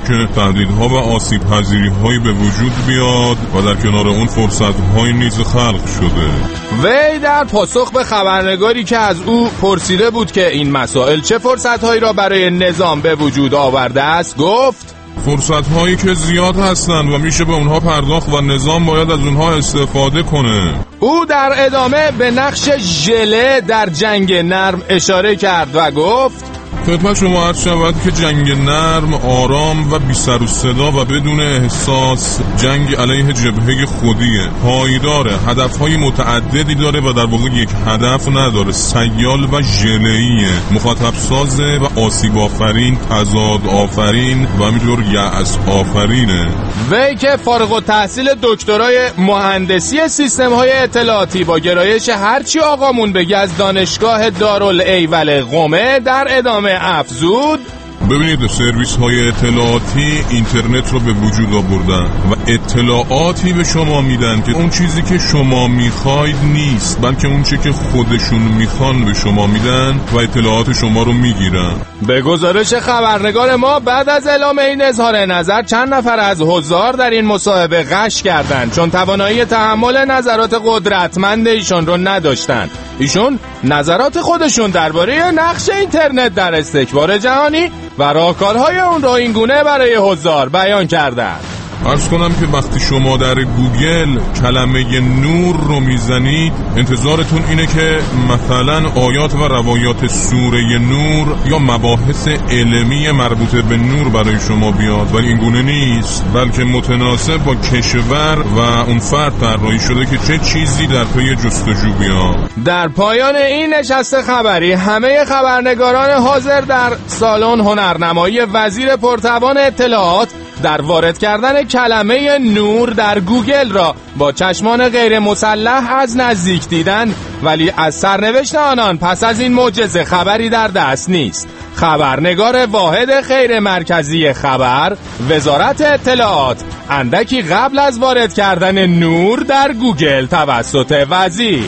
که تهدیدها و آسیب پذیری‌هایی به وجود بیاد و در کنار اون فرصت‌های نیز خلق شده. وی در پاسخ به خبرنگاری که از او پرسیده بود که این مسائل چه فرصت‌هایی را برای نظام به وجود آورده است گفت: فرصت‌هایی که زیاد هستند و میشه به اونها پرداخت و نظام باید از اونها استفاده کنه. او در ادامه به نقش ژله در جنگ نرم اشاره کرد و گفت: خدمت شما عرض شود که جنگ نرم، آرام و بی سر و صدا و بدون احساس جنگ علیه جبهه خودیه، پایداره، هدفهای متعددی داره و در واقع یک هدف نداره، سیال و ژله‌ایه، مخاطب سازه و آسیب آفرین، تضاد آفرین و همینطور یأس آفرینه. وی که فارغ التحصیل دکترای مهندسی سیستم‌های اطلاعاتی با گرایش هرچی آقامون بگه از دانشگاه دارالایول قم در ادامه افزود: ببینید، سرویس های اطلاعاتی اینترنت رو به وجود آوردن و اطلاعاتی به شما میدن که اون چیزی که شما میخواید نیست، بلکه اون چیزی که خودشون میخوان به شما میدن و اطلاعات شما رو میگیرن. به گزارش خبرنگار ما بعد از اعلام این اظهار نظر چند نفر از حضار در این مصاحبه غش کردند چون توانایی تحمل نظرات قدرتمند ایشون رو نداشتند. ایشون نظرات خودشون درباره نقش اینترنت در استکبار جهانی و راهکارهای اون رو این گونه برای حضار بیان کردند. عرض کنم که وقتی شما در گوگل کلمه نور رو میزنید انتظارتون اینه که مثلا آیات و روایات سوره نور یا مباحث علمی مربوط به نور برای شما بیاد، ولی این گونه نیست، بلکه متناسب با کشور و اون فرد طراحی شده که چه چیزی در پی جستجو بیاد. در پایان این نشست خبری همه خبرنگاران حاضر در سالن هنرنمایی وزیر پرتوان اطلاعات در وارد کردن کلمه نور در گوگل را با چشمان غیر مسلح از نزدیک دیدند، ولی از سرنوشت آنان پس از این معجزه خبری در دست نیست. خبرنگار واحد غیر مرکزی خبر، وزارت اطلاعات، اندکی قبل از وارد کردن نور در گوگل توسط وزیر.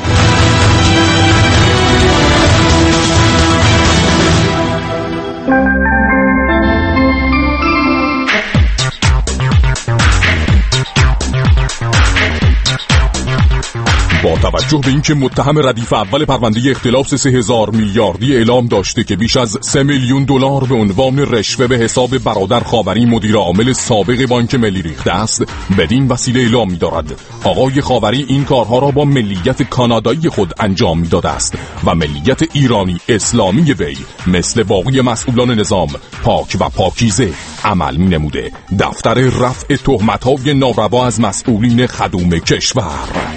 با توجه به اینکه متهم ردیف اول پرونده اختلاس 3000 میلیاردی اعلام داشته که بیش از 3 میلیون دلار به عنوان رشوه به حساب برادر خاوری مدیر عامل سابق بانک ملی ریخته است، بدین وسیله اعلام می‌دارد آقای خاوری این کارها را با ملیت کانادایی خود انجام می‌داده است و ملیت ایرانی اسلامی وی مثل باقی مسئولان نظام پاک و پاکیزه عمل می‌نموده. دفتر رفع تهمت‌های ناروا از مسئولین خدوم کشور.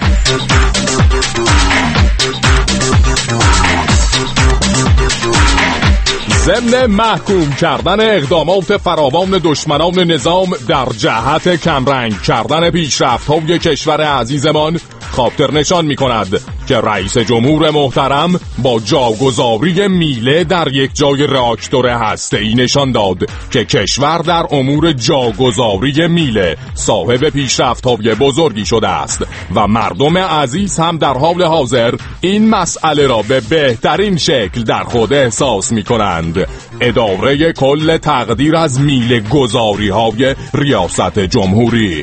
ضمن محکوم کردن اقدامات فراوان دشمنان نظام در جهت کمرنگ کردن پیشرفت‌های کشور عزیزمان، خاطر نشان می‌کند که رئیس جمهور محترم با جاگذاری میله در یک جای راکتور هسته‌ای نشان داد که کشور در امور جاگذاری میله صاحب پیشرفت‌های بزرگی شده است و مردم عزیز هم در حال حاضر این مسئله را به بهترین شکل در خود احساس می‌کنند. اداره کل تقدیر از میله گذاری‌های ریاست جمهوری.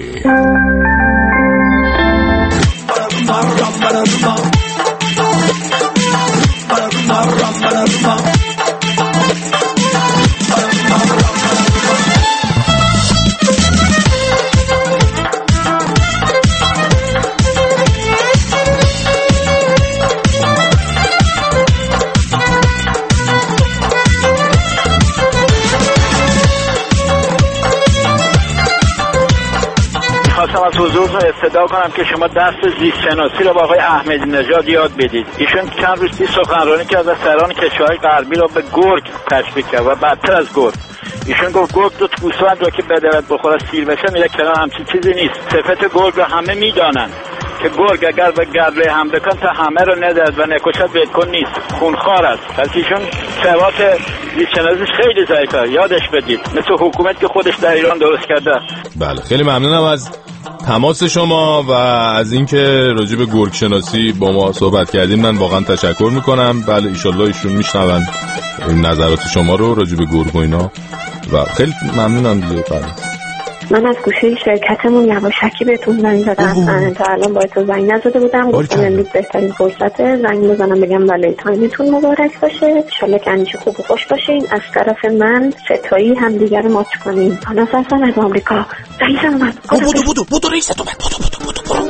از حضورتون استدعا کنم که شما درس زیست شناسی رو با آقای احمدی نژاد یاد بدید. ایشون چند روز پیش سخنرانی کرد و سران کشورهای غربی رو به گرگ تشبیه کرد و بدتر از گرگ. ایشون گفت گرگ دو گوسفند رو که بدرد بخوره سیر بشه میره کنار، همچین چیزی نیست. صفت گرگ رو همه میدانن که گرگ اگر به گله هم بکن تا همه رو ندرد و نکشت ولکن نیست، خونخوار است. پس ایشون سواد زیست شناسیش خیلی ضعیفه، یادش بدید، مثل حکومت که خودش در ایران درست کرده. بله، خیلی ممنونم از تماس شما و از اینکه راجع به گرگ شناسی با ما صحبت کردین. من واقعا تشکر میکنم. بله، ایشالله ایشون میشنون این نظرات شما رو راجع به گرگ و اینا و خیلی ممنونم دیگه. من از گوشه شرکتمون یواشکی بهتون زنگ زدم. تا الان باید تو زنگ نزده بودم. گفتم امروز بهترین فرصته زنگ بزنم بگم ولنتاینتون مبارک باشه. انشالله که همیشه خوب و خوش باشین. از طرف من ستایی هم دیگر ماچ کنین. حالا فرسان از آمریکا رئیس اومد. بودو رئیست اومد. برو.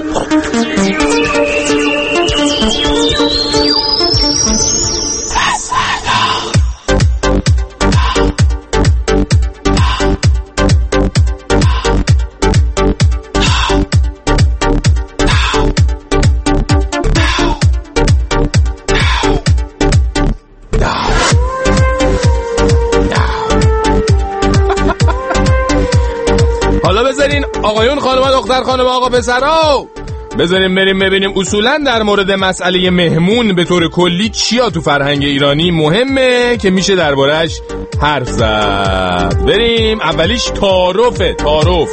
حالا بذارین آقایون خانم دختر خانم آقا پسرا بذاریم بریم ببینیم اصولا در مورد مسئله مهمون به طور کلی چیا تو فرهنگ ایرانی مهمه که میشه دربارش حرف زد. بریم. اولیش تعارفه. تعارف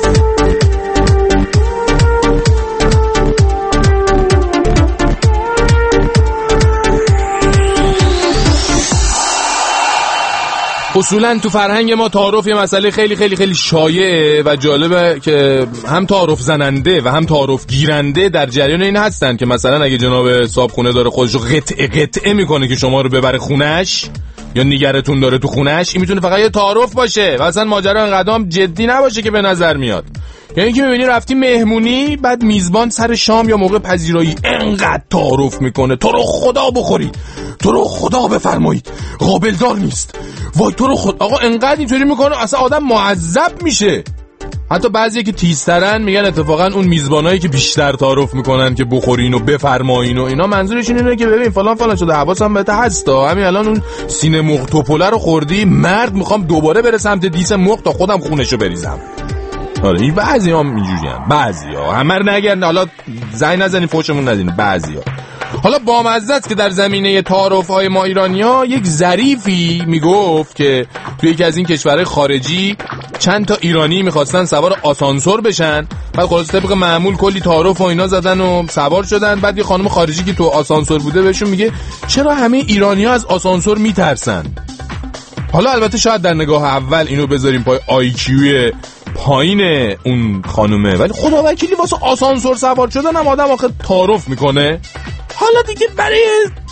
اصولا تو فرهنگ ما تعارف یه مسئله خیلی خیلی خیلی شایعه و جالبه که هم تعارف زننده و هم تعارف گیرنده در جریان این هستن که مثلا اگه جناب صاحبخونه داره خودشو قطعه میکنه که شما رو ببره خونش یا نیگرتون داره تو خونش، این میتونه فقط یه تعارف باشه و اصلا ماجرا انقدر هم جدی نباشه که به نظر میاد. یعنی که میبینی رفتی مهمونی، بعد میزبان سر شام یا موقع پذیرایی انقدر تعارف میکنه تو رو خدا بخورید، تو رو خدا بفرمایید، قابل دار نیست، وای تو رو خدا. آقا انقدر اینطوری میکنه اصلا آدم معذب میشه. حتی بعضی که تیزترن میگن اتفاقا اون میزبانایی که بیشتر تعارف میکنن که بخورین و بفرمایین و اینا منظورشون اینه که ببین فلان فلان شده حواسم بهت هستا، همین الان اون سینه مرغ توپله رو خوردی، مرد میخوام دوباره بره سمت دیس مرغ تا خودم خونشو بریزم. آره این بعضی هم اینجوریان، بعضی ها همه رو نگردن، حالا زنگ نزنین فوشمون ندین بعضی ها. حالا بامزه است که در زمینه تعارف‌های ما ایرانی‌ها یک ظریفی میگفت که توی یکی از این کشورهای خارجی چند تا ایرانی میخواستن سوار آسانسور بشن، بعد خلاص طبق معمول کلی تعارف و اینا زدن و سوار شدن. بعد یه خانم خارجی که تو آسانسور بوده بهشون میگه چرا همه ایرانی‌ها از آسانسور میترسن؟ حالا البته شاید در نگاه اول اینو بذاریم پای آیکیو پایین اون خانومه، ولی خدا وکیلی واسه آسانسور سوار شدن هم آدم آخه تعارف میکنه. حالا دیگه برای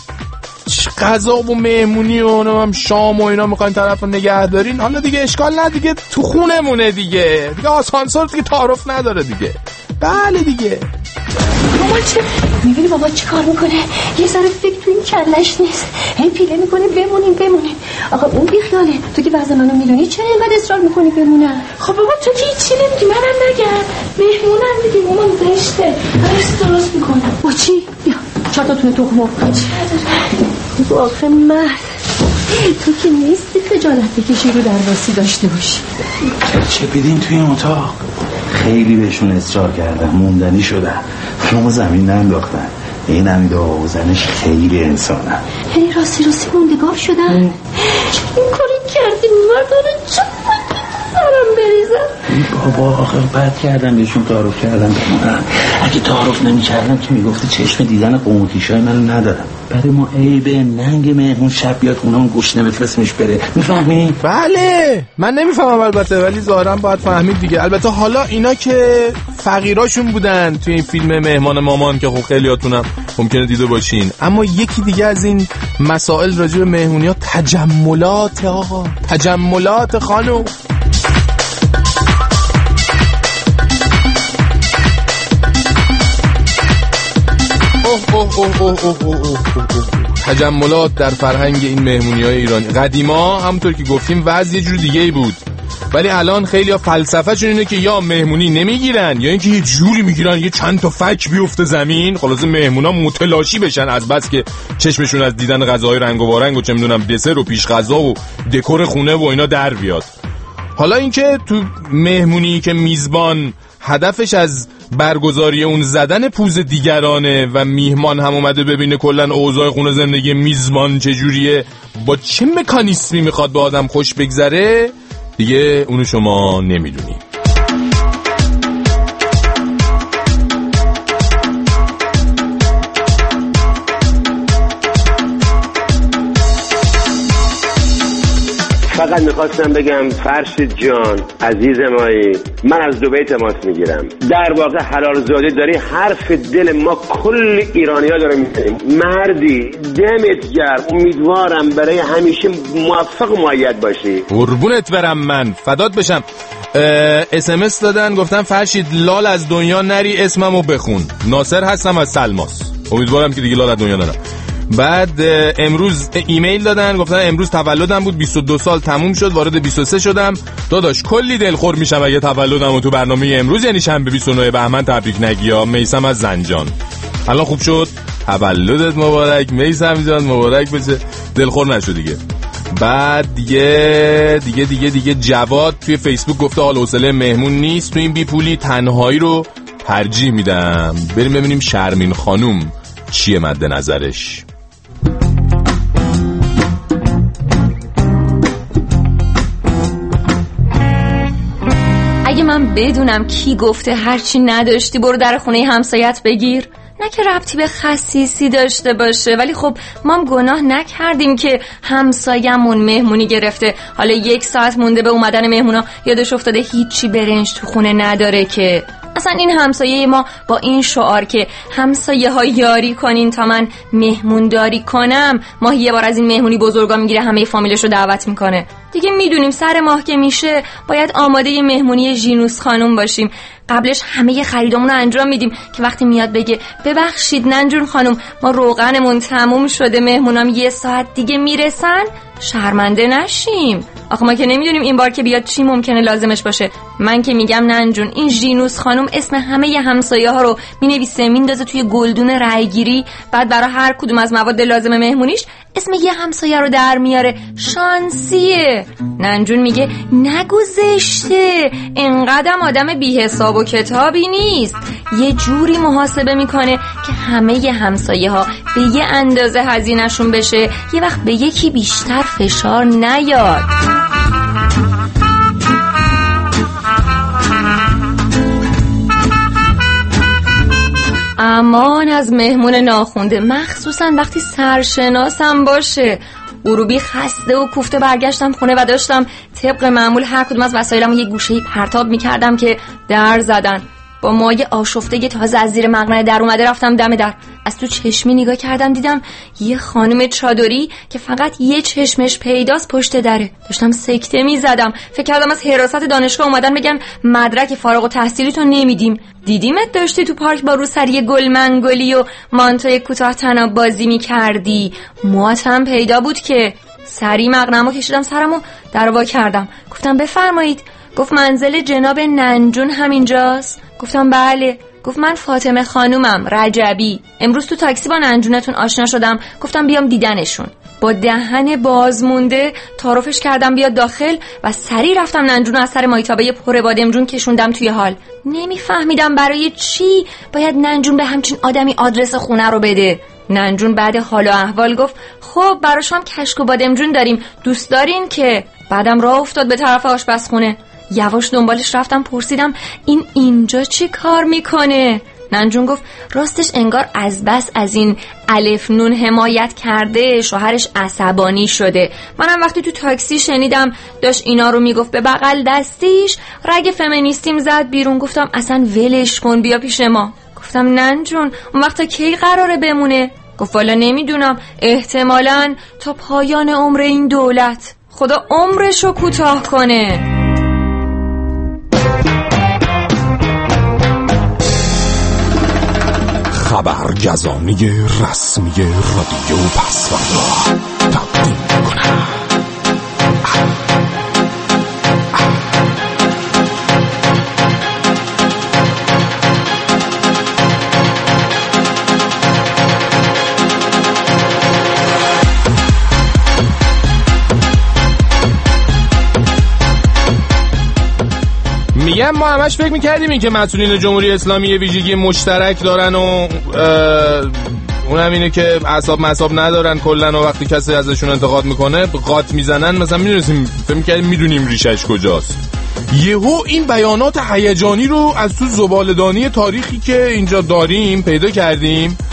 غذا و مهمونی و هم شام و اینا میخواین طرف رو نگه دارین، حالا دیگه اشکال نه دیگه، تو خونمونه دیگه آسانسور دیگه تعارف نداره دیگه. بله دیگه. بابا چه میبینی بابا چی کار میکنه؟ یه ذره فکر تو این کلش نیست، هی پیله میکنه بمونیم. آقا اون بیخیاله، تو که وضع منو میدونی چرا اینقدر اصرار میکنی بمونم؟ خب بابا تو که هیچی نمیگی، منم نگم، مهمونم دیگه، مامان زشته درست میکنم. با چی؟ بیا 4 تا تونه تخم مرغ. تو آخه مرد تو که نیستی خجالت بکشی رو درواسی داشته باشی. چه بیدین توی این اتاق؟ خیلی بهشون اصرار کردم، موندنی شدن، شما زمین ننداختن. این همیده آقا زنش خیلی انسانم. یعنی راستی موندگار شدن؟ این کاری کردی مردانه چه سرم بریزم؟ بابا آخر بد کردم بهشون تعارف کردم. اگه تعارف نمی کردم که میگفتی چشم دیدن قومتیشای منو ندارم. برای ما عیبه ننگ مهمون شب بیاد خونمون گوشت بفرستمش بره، میفهمی؟ بله من نمیفهمم البته، ولی ظاهرا باید فهمید دیگه. البته حالا اینا که فقیراشون بودن توی این فیلم مهمان مامان که خب خیلیاتونم ممکنه دیده باشین، اما یکی دیگه از این مسائل راجع به مهمونی‌ها تجملات. آقا تجملات خانم. تجملات در فرهنگ این مهمونی‌های ایرانی قدیما همونطور که گفتیم وضع یه جور دیگه‌ای بود، ولی الان خیلی‌ها فلسفه‌شون اینه که یا مهمونی نمیگیرن یا اینکه یه جوری میگیرن یه چند تا فک بیفته زمین، خلاص مهمونا متلاشی بشن از بس که چشمشون از دیدن غذاهای رنگ و وارنگ و چه میدونم دسر و پیش غذا و دکور خونه و اینا در بیاد. حالا اینکه تو مهمونی که میزبان هدفش از برگزاری اون زدن پوز دیگرانه و میهمان هم اومده ببینه کلن اوضاع خونه زندگی میزبان چجوریه، با چه مکانیسمی میخواد به آدم خوش بگذره، دیگه اونو شما نمیدونی. فقط میخواستم بگم فرشید جان عزیز مایی، من از دبی تماس میگیرم. در واقع حلال زاده داری حرف دل ما کل ایرانی‌ها داره میزنیم. مردی دمت گرم، امیدوارم برای همیشه موفق و مؤید باشی. قربونت برم، من فدات بشم. SMS دادن گفتن فرشید لال از دنیا نری، اسممو بخون. ناصر هستم از سلماس، امیدوارم که دیگه لال از دنیا نرم. بعد امروز ایمیل دادن گفتن امروز تولدم بود، 22 سال تموم شد، وارد 23 شدم. داداش کلی دلخور میشم اگه تولدمو تو برنامه امروز یعنی شنبه 29 بهمن تبریک نگی. میثم از زنجان. الان خوب شد؟ تولدت مبارک میثم جان، مبارک بشه، دلخور نشو دیگه. بعد دیگه جواد توی فیسبوک گفته حال حوصله مهمون نیست، تو این بی پولی تنهایی رو ترجیح میدم. بریم ببینیم شرمین خانوم چیه مد نظرش. اگه من بدونم کی گفته هرچی نداشتی برو در خونه همسایت بگیر، نه که ربطی به خسیسی داشته باشه، ولی خب ما هم گناه نکردیم که همسایمون مهمونی گرفته، حالا 1 ساعت مونده به اومدن مهمونا یادش افتاده هیچی برنج تو خونه نداره. که اصلا این همسایه ما با این شعار که همسایه ها یاری کنین تا من مهمون داری کنم، ماهی یه بار از این مهمونی بزرگا میگیره، همه فامیلش رو دعوت میکنه. دیگه میدونیم سر ماه که میشه باید آماده ی مهمونی ژینوس خانم باشیم. قبلش همه خریدامون رو انجام میدیم که وقتی میاد بگه ببخشید ننجون خانم ما روغنمون تموم شده، مهمونام 1 ساعت دیگه میرسن، شرمنده نشیم. آخه ما که نمیدونیم این بار که بیاد چی ممکنه لازمش باشه. من که میگم ننجون این ژینوس خانم اسم همه ی همسایه ها رو مینویسه میندازه توی گلدون رایگیری، بعد برای هر کدوم از مواد لازم مهمونیش اسم یه همسایه رو در میاره. شانسیه. ننجون میگه نگذشته، اینقدرم آدم بی حساب و کتابی نیست، یه جوری محاسبه میکنه که همه ی همسایه ها به یه اندازه هزینه‌شون بشه، یه وقت به یکی بیشتر فشار نیاد. امان از مهمون ناخونده، مخصوصا وقتی سرشناسم باشه. غروبی خسته و کوفته برگشتم خونه و داشتم طبق معمول هر کدوم از وسایلمو یه گوشه‌ای پرتاب میکردم که در زدن. با مایه آشفته تازه از زیر مقنعه در اومده رفتم دم در، از تو چشمی نگاه کردم دیدم یه خانم چادری که فقط یه چشمش پیداست پشت دره. داشتم سکته میزدم، فکر کردم از حراست دانشگاه اومدن بگن مدرک فارغ التحصیلی تو نمیدیم. دیدیمت داشتی تو پارک با روسری گل منگلی و مانتوی کوتاه تناب بازی میکردی، موهات هم پیدا بود. که سری مقنعه‌مو کشیدم سرمو در وا کردم، گفتم بفرمایید. گفت منزل جناب ننجون همینجاست؟ گفتم بله. گفت من فاطمه خانومم رجبی، امروز تو تاکسی با ننجونتون آشنا شدم، گفتم بیام دیدنشون. با دهن باز مونده تعارفش کردم بیاد داخل و سریع رفتم ننجون از سر مایتابه پر بادمجون کشوندم توی حال. نمیفهمیدم برای چی باید ننجون به همچین آدمی آدرس خونه رو بده. ننجون بعد حال و احوال گفت خب براشم کشک و بادمجون داریم، دوست دارین که؟ بعدم راه افتاد به طرف آشپزخونه. یواش دنبالش رفتم، پرسیدم این اینجا چی کار میکنه؟ ننجون گفت راستش انگار از بس از این الف نون حمایت کرده شوهرش عصبانی شده. منم وقتی تو تاکسی شنیدم داشت اینا رو میگفت به بغل دستیش رگ فمینیستیم زد بیرون. گفتم اصلا ولش کن بیا پیش ما. گفتم ننجون اون وقت تا کی قراره بمونه؟ گفت والا نمیدونم، احتمالاً تا پایان عمر این دولت. خدا عمرشو کوتاه کنه. خبرگزانی رسمی رادیو پسوردا تقدیم می‌کنم. میگم ما همش فکر میکردیم این که مسئولین جمهوری اسلامی یه ویژگی مشترک دارن و اونم اینه که اعصاب ندارن کلن و وقتی کسی ازشون انتقاد میکنه قاط میزنن. مثلا میدونستیم، فکر میکردیم میدونیم ریشش کجاست. یهو این بیانات هیجانی رو از تو زباله‌دانی تاریخی که اینجا داریم پیدا کردیم،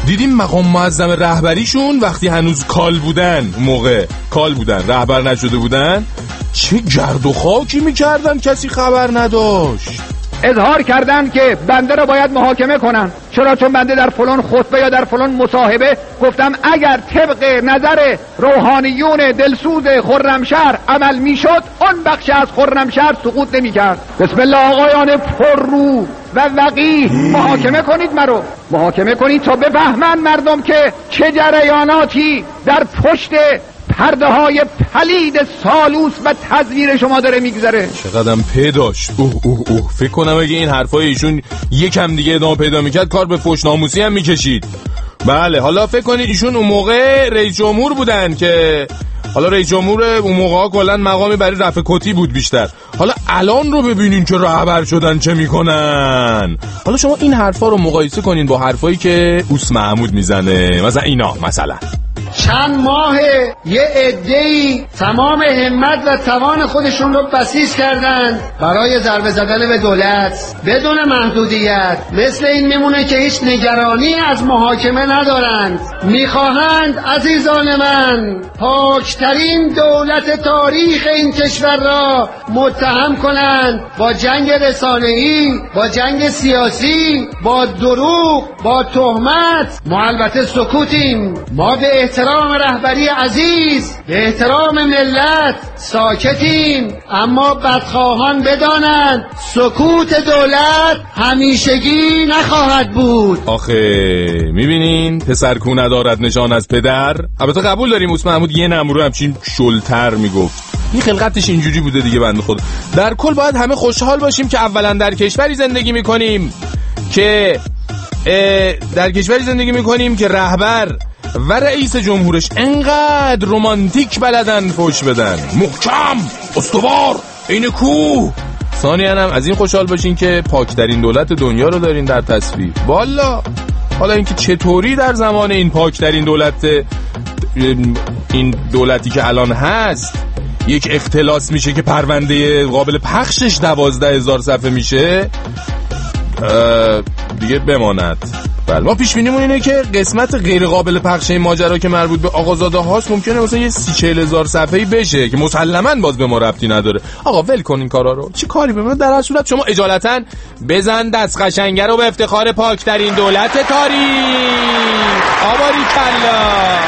دیدیم مقام معظم رهبریشون وقتی هنوز کال بودن، موقع کال بودن، رهبر نشده بودن، چه گرد و خاکی میکردن کسی خبر نداشت. اظهار کردن که بنده را باید محاکمه کنن. چرا؟ چون بنده در فلان خطبه یا در فلان مصاحبه گفتم اگر طبق نظر روحانیون دلسوز خرمشهر عمل میشد اون بخش از خرمشهر سقوط نمیکرد. بسم الله آقایان پررو و وقیح، محاکمه کنید، مرو محاکمه کنید تا بفهمن مردم که چه جریاناتی در پشت پرده های پلید سالوس و تزویر شما داره میگذره. چقدرم پیداش. فکر کنم اگه این حرفای ایشون یکم دیگه ادامه پیدا میکرد کار به فحش ناموسی هم میکشید. بله، حالا فکر کنید ایشون اون موقع رئیس جمهور بودن که حالا رئیس جمهور اون موقع ها کلا مقامی برای رفع کتی بود بیشتر. حالا الان رو ببینین که رهبر شدن چه میکنن. حالا شما این حرفا رو مقایسه کنین با حرفایی که اوس محمود میزنه، مثلا اینا. مثلا چند ماه یه عده‌ای تمام همت و توان خودشون رو بسیج کردن برای ضربه زدن به دولت بدون محدودیت. مثل این میمونه که هیچ نگرانی از محاکمه ندارند. میخواهند عزیزان من پاکترین دولت تاریخ این کشور را متهم کنند با جنگ رسانه‌ای، با جنگ سیاسی، با دروغ، با تهمت. ما البته سکوتیم. ما به احترام رهبری عزیز، به احترام ملت ساکتیم، اما بدخواهان بدانند سکوت دولت همیشگی نخواهد بود. آخه میبینین پسرکو ندارد نشان از پدر. البته قبول داریم اوس محمود یه نمرو همچین شلتر میگفت، این خلقتش اینجوری بوده دیگه بنده خدا. در کل باید همه خوشحال باشیم که اولا در کشوری زندگی میکنیم که رهبر و رئیس جمهورش انقدر رومانتیک بلدن فوش بدن، محکم، استوار، این کوه. ثانیاً هم از این خوشحال باشین که پاکترین دولت دنیا رو دارین در تصویر. والا حالا اینکه چطوری در زمان این پاکترین دولت، این دولتی که الان هست، یک اختلاس میشه که پرونده قابل پخشش 12,000 صفحه میشه، دیگه بماند. بله، ما پیش بینیمون اینه که قسمت غیر قابل پخش این ماجرا که مربوط به آقازاده هاست ممکنه مثلا یه 30-40,000 صفحه‌ای بشه که مسلماً باز به ما ربطی نداره. آقا ول کن این کارا رو، چی کاری به ما. در هر صورت شما اجالتا بزن دست قشنگه رو به افتخار پاکترین دولت تاریخ. آباری کلا.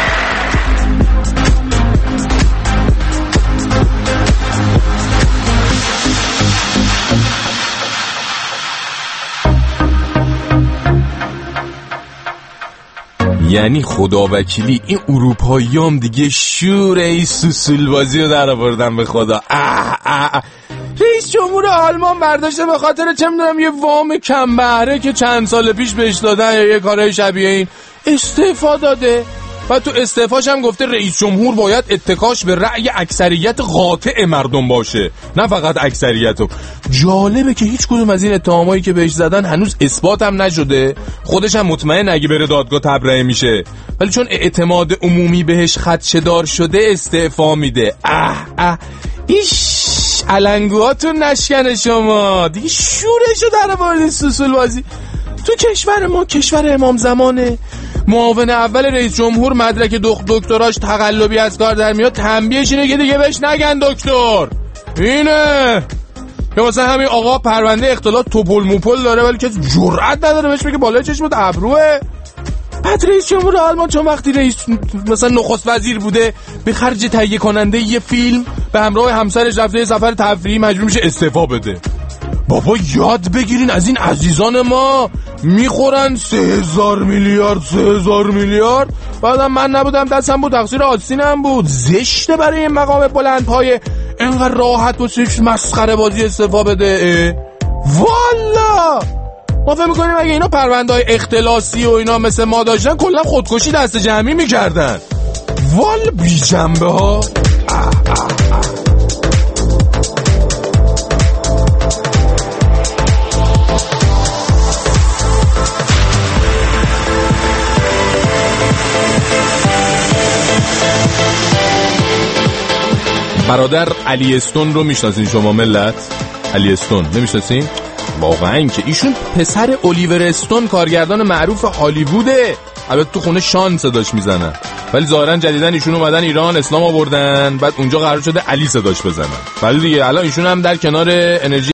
یعنی خدا وکیلی این اروپاییام دیگه شور این سوسول بازی رو در آوردن به خدا. رئیس جمهور آلمان برداشته به خاطر چه میدونم یه وام کم بهره که چند سال پیش بهش دادن یا یه کارهای شبیه این استعفا داده و تو استعفاش هم گفته رئیس جمهور باید اتکاش به رأی اکثریت قاطع مردم باشه، نه فقط اکثریتو. جالبه که هیچ کدوم از این اتهامایی که بهش زدن هنوز اثبات هم نشده. خودش هم مطمئن اگه بره دادگاه تبرئه میشه، ولی چون اعتماد عمومی بهش خدشه‌دار شده استعفا میده. ایش علنگوهاتون نشکنه شما دیگه. شورشو در مورد سوسول بازی. تو کشور ما، کشور امام زمانه، معاون اول رئیس جمهور مدرک دکتراش تقلبی از کار در میاد، تنبیهش اینه که دیگه بهش نگن دکتر. اینه که مثلا همین آقا پرونده اختلاط توپل موپل داره ولی کسی جرئت نداره بهش بگه بالای چشمت ابروه. بعد رئیس جمهور آلمان چون وقتی رئیس مثلا نخست وزیر بوده به خرج تهیه کننده یه فیلم به همراه همسرش رفته یه سفر تفریحی مجبور میشه استعفا بده. بابا یاد بگیرین از این عزیزان ما، میخورن 3,000 میلیارد. بعدم من نبودم دستم بود، تقصیر آستینم بود. زشته برای این مقام بلند پایه اینقدر راحت و مسخره بازی استعفا بده. والا ما فهم میکنیم اگه اینا پرونده های اختلاسی و اینا مثل ما داشتن کلا خودکشی دست جمعی میکردن. والا بی جنبه ها. برادر علی استون رو میشناسین شما ملت؟ علی استون نمیشناسین؟ واقعا که ایشون پسر الیور استون کارگردان معروف هالیووده. البته تو خونه شان صداش میزنن، ولی ظاهرا جدیدن ایشون اومدن ایران اسلام آوردن، بعد اونجا قرار شده علی صداش بزنن. ولی دیگه الان ایشون هم در کنار انرژی